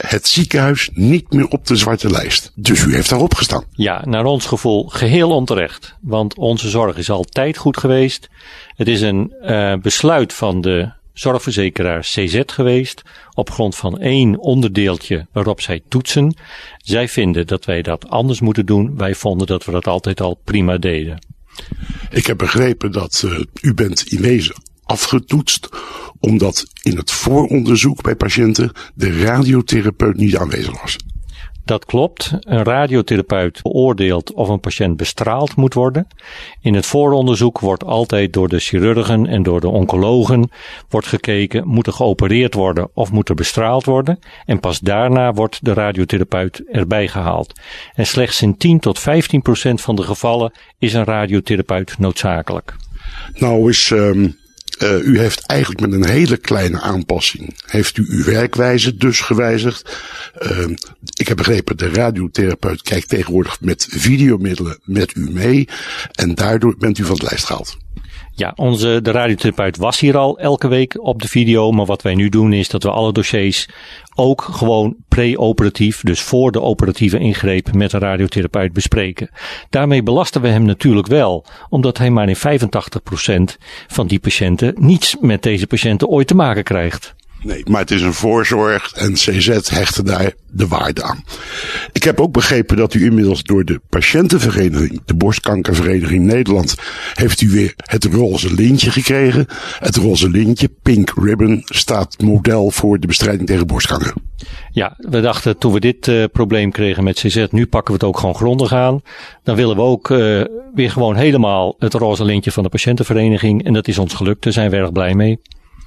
het ziekenhuis niet meer op de zwarte lijst. Dus u heeft daarop gestaan. Ja, naar ons gevoel geheel onterecht. Want onze zorg is altijd goed geweest. Het is een besluit van de zorgverzekeraar CZ geweest. Op grond van 1 onderdeeltje waarop zij toetsen. Zij vinden dat wij dat anders moeten doen. Wij vonden dat we dat altijd al prima deden. Ik heb begrepen dat u bent in wezen afgetoetst, omdat in het vooronderzoek bij patiënten de radiotherapeut niet aanwezig was. Dat klopt. Een radiotherapeut beoordeelt of een patiënt bestraald moet worden. In het vooronderzoek wordt altijd door de chirurgen en door de oncologen wordt gekeken, moet er geopereerd worden of moet er bestraald worden. En pas daarna wordt de radiotherapeut erbij gehaald. En slechts in 10 tot 15% van de gevallen is een radiotherapeut noodzakelijk. Nou is u heeft eigenlijk met een hele kleine aanpassing, heeft u uw werkwijze dus gewijzigd. Ik heb begrepen, de radiotherapeut kijkt tegenwoordig met videomiddelen met u mee. En daardoor bent u van de lijst gehaald. Ja, de radiotherapeut was hier al elke week op de video. Maar wat wij nu doen is dat we alle dossiers ook gewoon pre-operatief, dus voor de operatieve ingreep met de radiotherapeut bespreken. Daarmee belasten we hem natuurlijk wel, omdat hij maar in 85% van die patiënten niets met deze patiënten ooit te maken krijgt. Nee, maar het is een voorzorg en CZ hechtte daar de waarde aan. Ik heb ook begrepen dat u inmiddels door de patiëntenvereniging, de Borstkankervereniging Nederland, heeft u weer het roze lintje gekregen. Het roze lintje, Pink Ribbon, staat model voor de bestrijding tegen borstkanker. Ja, we dachten toen we dit probleem kregen met CZ, nu pakken we het ook gewoon grondig aan. Dan willen we ook weer gewoon helemaal het roze lintje van de patiëntenvereniging. En dat is ons gelukt, daar zijn we erg blij mee.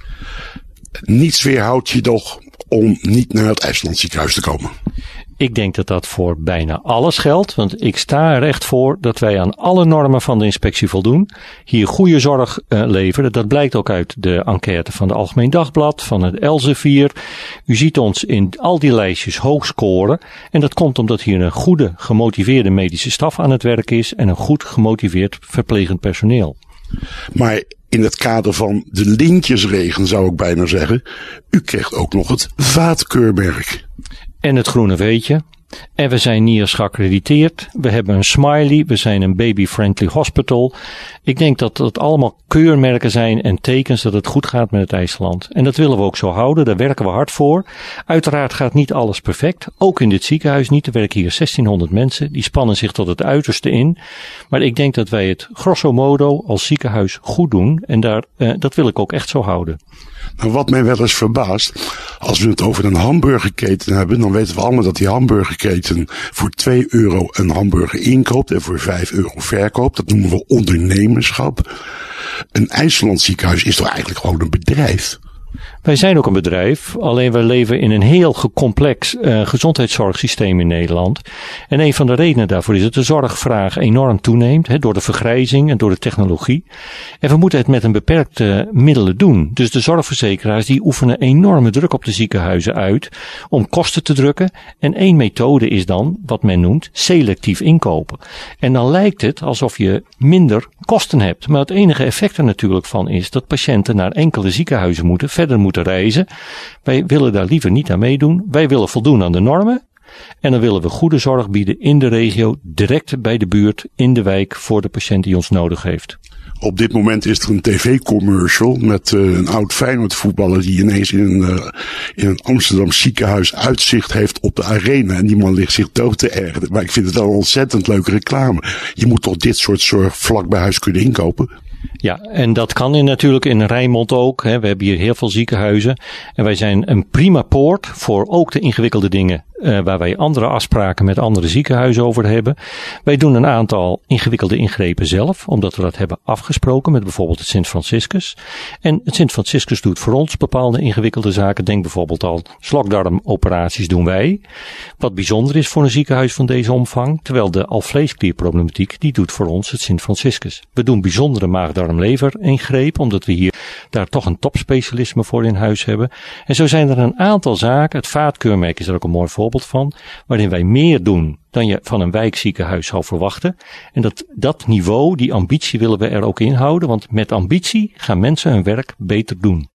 Niets weerhoudt je toch om niet naar het IJslandziekenhuis te komen? Ik denk dat dat voor bijna alles geldt, want ik sta er echt voor dat wij aan alle normen van de inspectie voldoen. Hier goede zorg leveren. Dat blijkt ook uit de enquête van de Algemeen Dagblad, van het Elsevier. U ziet ons in al die lijstjes hoog scoren. En dat komt omdat hier een goede, gemotiveerde medische staf aan het werk is en een goed gemotiveerd verplegend personeel. Maar in het kader van de lintjesregen zou ik bijna zeggen, u krijgt ook nog het vaatkeurmerk. En het groene veetje. En we zijn NIOS geaccrediteerd. We hebben een smiley. We zijn een baby-friendly hospital. Ik denk dat dat allemaal keurmerken zijn en tekens dat het goed gaat met het IJsland. En dat willen we ook zo houden. Daar werken we hard voor. Uiteraard gaat niet alles perfect. Ook in dit ziekenhuis niet. Er werken hier 1600 mensen. Die spannen zich tot het uiterste in. Maar ik denk dat wij het grosso modo als ziekenhuis goed doen. En dat wil ik ook echt zo houden. Nou, wat mij wel eens verbaast, als we het over een hamburgerketen hebben, dan weten we allemaal dat die hamburgerketen voor €2 een hamburger inkoopt en voor €5 verkoopt. Dat noemen we ondernemerschap. Een IJslandziekenhuis is toch eigenlijk gewoon een bedrijf? Wij zijn ook een bedrijf, alleen we leven in een heel complex gezondheidszorgsysteem in Nederland. En een van de redenen daarvoor is dat de zorgvraag enorm toeneemt, door de vergrijzing en door de technologie. En we moeten het met een beperkte middelen doen. Dus de zorgverzekeraars die oefenen enorme druk op de ziekenhuizen uit om kosten te drukken. En één methode is dan wat men noemt selectief inkopen. En dan lijkt het alsof je minder kosten hebt. Maar het enige effect er natuurlijk van is dat patiënten naar enkele ziekenhuizen moeten, verder moeten reizen. Wij willen daar liever niet aan meedoen. Wij willen voldoen aan de normen. En dan willen we goede zorg bieden in de regio, direct bij de buurt, in de wijk, voor de patiënt die ons nodig heeft. Op dit moment is er een tv-commercial met een oud Feyenoord voetballer die ineens in een Amsterdam ziekenhuis uitzicht heeft op de arena. En die man ligt zich dood te ergeren. Maar ik vind het wel een ontzettend leuke reclame. Je moet toch dit soort zorg vlak bij huis kunnen inkopen? Ja, en dat kan natuurlijk in Rijnmond ook. We hebben hier heel veel ziekenhuizen. En wij zijn een prima poort voor ook de ingewikkelde dingen waar wij andere afspraken met andere ziekenhuizen over hebben. Wij doen een aantal ingewikkelde ingrepen zelf, omdat we dat hebben afgesproken met bijvoorbeeld het Sint Franciscus. En het Sint Franciscus doet voor ons bepaalde ingewikkelde zaken. Denk bijvoorbeeld al slokdarmoperaties doen wij. Wat bijzonder is voor een ziekenhuis van deze omvang, terwijl de alvleesklierproblematiek, die doet voor ons het Sint Franciscus. We doen bijzondere maag-darm-lever-ingrepen, omdat we hier daar toch een topspecialisme voor in huis hebben. En zo zijn er een aantal zaken, het vaatkeurmerk is er ook een mooi voorbeeld van, waarin wij meer doen dan je van een wijkziekenhuis zou verwachten. En dat niveau, die ambitie willen we er ook in houden, want met ambitie gaan mensen hun werk beter doen.